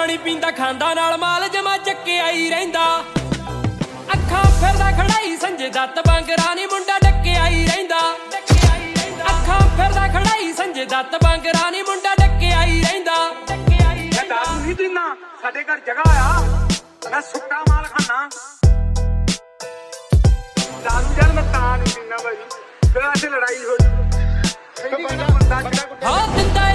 ਪਾਣੀ ਪੀਂਦਾ ਖਾਂਦਾ ਨਾਲ ਮਾਲ ਜਮਾ ਚੱਕੇ ਆਈ ਰਹਿੰਦਾ ਅੱਖਾਂ ਫਿਰਦਾ ਖੜਾਈ ਸੰਜੇ ਦੱਤ ਬਾਂਗਰਾਂ ਨੀ ਮੁੰਡਾ ਡੱਕੇ ਆਈ ਰਹਿੰਦਾ ਅੱਖਾਂ ਫਿਰਦਾ ਖੜਾਈ ਸੰਜੇ ਦੱਤ ਬਾਂਗਰਾਂ ਨੀ ਮੁੰਡਾ ਡੱਕੇ ਆਈ ਰਹਿੰਦਾ ਮੈਂ ਦਾਰੂ ਨਹੀਂ ਪੀਂਦਾ ਸਾਡੇ ਘਰ ਜਗ੍ਹਾ ਆ ਮੈਂ ਸੁੱਕਾ ਮਾਲ ਖਾਣਾ ਦਾਰੂ ਜਲ ਮੈਂ ਤਾਂ ਨਹੀਂ ਪੀਂਦਾ ਭਾਈ ਫਿਰ ਅੱਜ ਲੜਾਈ ਹੋ ਜੂ ਹਾਂ ਦਿੰਦਾ